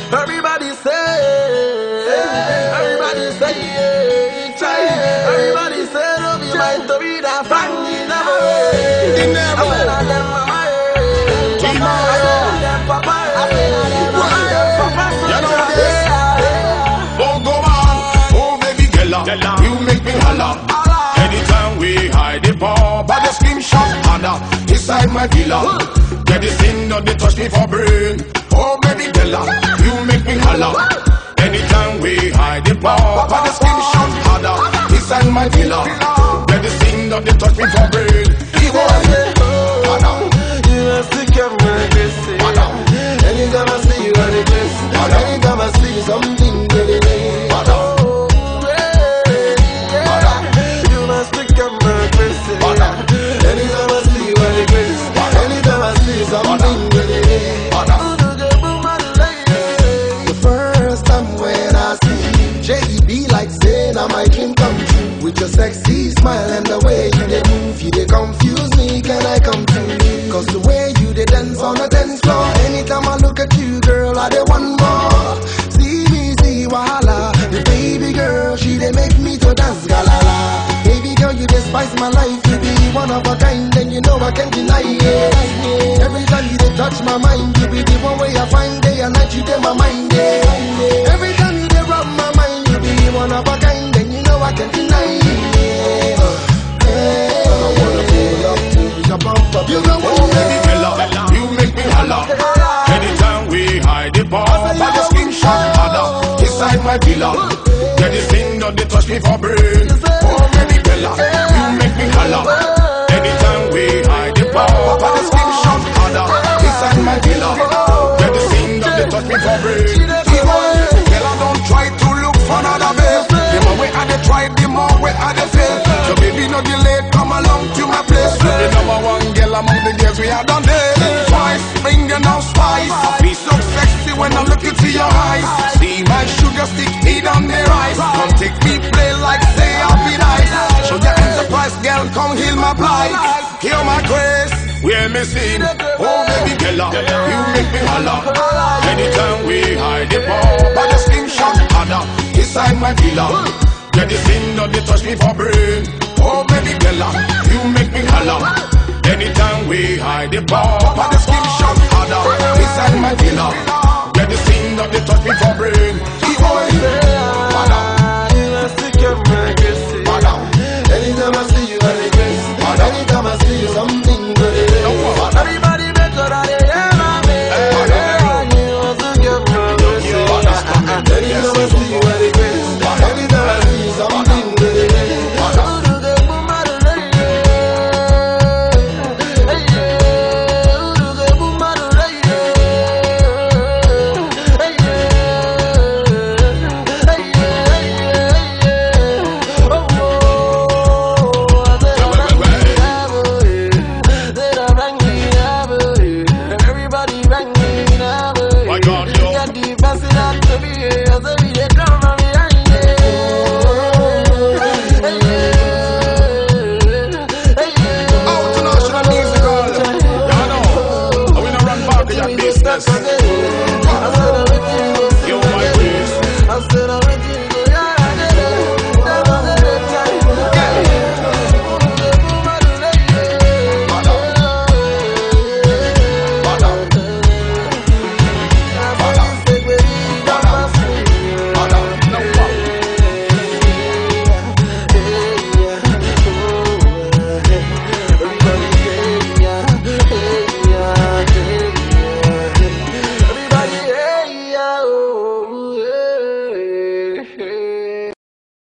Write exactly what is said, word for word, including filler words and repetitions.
Everybody say, everybody say, yeah, try. Everybody say, don't be my to be that fan. You never, you never. I said I them mama, I said I them papa, I said I them papa. You know this. Oh go on, oh baby girl, you make me holla. Anytime we hide the ball, but the screenshot harder inside my villa. Get this thing, not they touch me for brain. Oh baby girl, you make me holla. Anytime we hide the ball, but the screenshot harder inside my villa. Get this thing, not they touch me for brain. You must think I'm my crazy. Anytime I see you on the place, anytime I see you something really nice. You must think I'm my crazy. Anytime I see you on the place, anytime I see you something really nice. The first time when I see you, J B like saying I my dream come true. With your sexy smile and the way you dey move, you dey confuse me. Can I come to you? Cause the way you dey dance on the dance floor, anytime I look at you, girl, I dey want more. See me, see wahala. The baby girl, she dey make me to dance galala. Baby girl, you dey spice my life. You be one of a kind, and you know I can't deny it. Every time you dey touch my mind, you be the one way I find day and night. You dey my mind, yeah. Every time you dey rub my mind, you be one of a kind, and you know I can't deny it. You know what, baby girl, you make me holla. Anytime we hide the ball, but the screenshot harder inside my villa. Get this thing, not they touch me for brain. Oh baby girl, you make me holla. Anytime we hide the ball, but the screenshot harder inside my villa. Get this thing, not they touch me for brain. Girl, I don't try to look for another babe. The more way I dey try, the more way I dey fail. So baby, no delay, come along to my place. You the number one girl among the girls we had done this. Twice, finger now spice. I feel so sexy when I look into your eyes. See my sugar stick, eat on the rice. Come take me play like say I'll be nice. Show your enterprise, girl, come heal my plight. Hear my grace, we're missing. Oh baby girl, you make me holla. Anytime we hide the ball, but the screenshot harder inside my villa. Get this thing, not they touch me for brain. Oh baby girl, you make me holla. Anytime we hide the ball, but the screenshot harder inside my villa. Get this thing, not they touch me for brain. You must think I'm my crazy. Anytime I see you on the place, anytime I see you something good. Everybody better than they ever made. You must think I'm my crazy. Anytime I see you on the place, anytime I see you something good. Business.